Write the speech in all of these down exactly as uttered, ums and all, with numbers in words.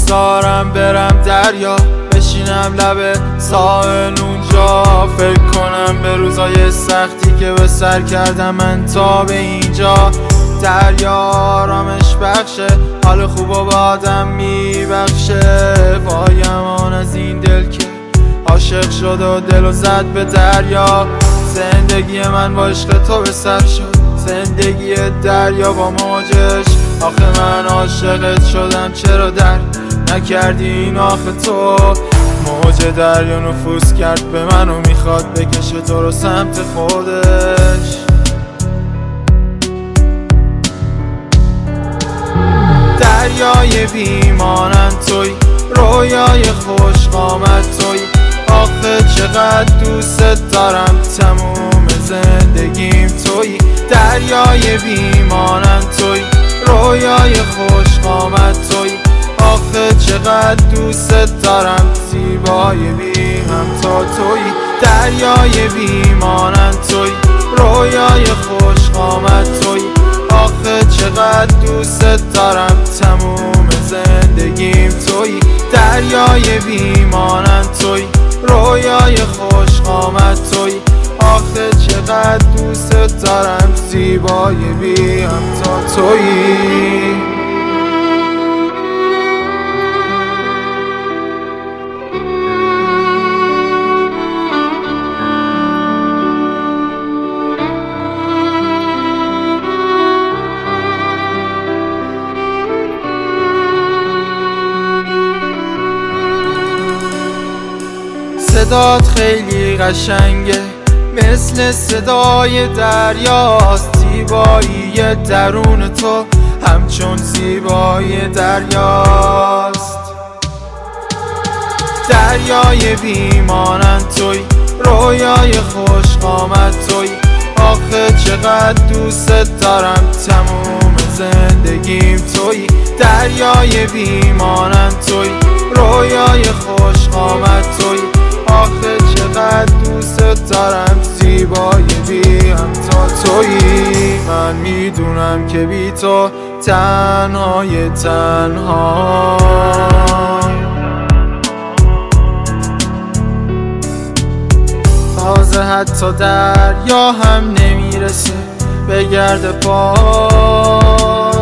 دوست دارم برم دریا، بشینم لب ساحل اونجا، فکر کنم به روزای سختی که به سر کردم من تا به اینجا. دریا آرامش بخشه، حال خوب و به آدم میبخشه. وای امان از این دل که عاشق شد و دلو زد به دریا. زندگی من با عشق تو به سر شد، زندگی دریا با موجش. آخه من عاشقت شدم چرا در نکردی این؟ آخه تو موج دریا نفوذ کرد به من و میخواد بکشه تو رو سمت خودش. دریای بیمانم توی، رویای خوش قامت توی. آخه چقدر دوست دارم، تموم زندگیم توی. دریای بیمانم توی، رویای خوش قامت توی. آخه چقدر دوست دارم، زیبای بی همتا توی. دریای بیمانم توی، رویای خوش قامت توی. آخه چقدر دوست دارم، تموم زندگیم توی. دریای بیمانم توی، رویای خوش قامت توی. آخه چقدر دوست دارم، زیبای بی همتا توی. صدات خیلی قشنگه، مثل صدای دریاست. زیبایی درون تو همچون زیبای دریاست. دریای بیمانم توی، رویای خوش قامت توی. آخه چقدر دوست دارم، تموم زندگیم توی. دریای بیمانم توی، رویای خوش قامت توی. آخه چقدر دوست دارم، زیبای بی همتا تویی. من میدونم که بی تو تنهای تنها، تازه حتی دریا هم نمیرسه به گرد پات.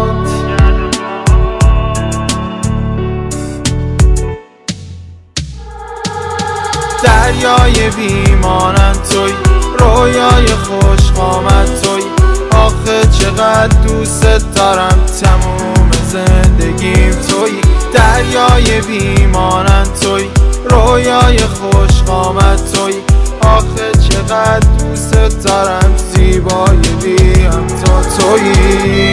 دریای بیمانم توی، رویای خوش قامت توی. آخه چقدر دوست دارم، تموم زندگیم توی. دریای بیمانم توی، رویای خوش قامت توی. آخه چقدر دوست دارم، زیبای بی همتا توی.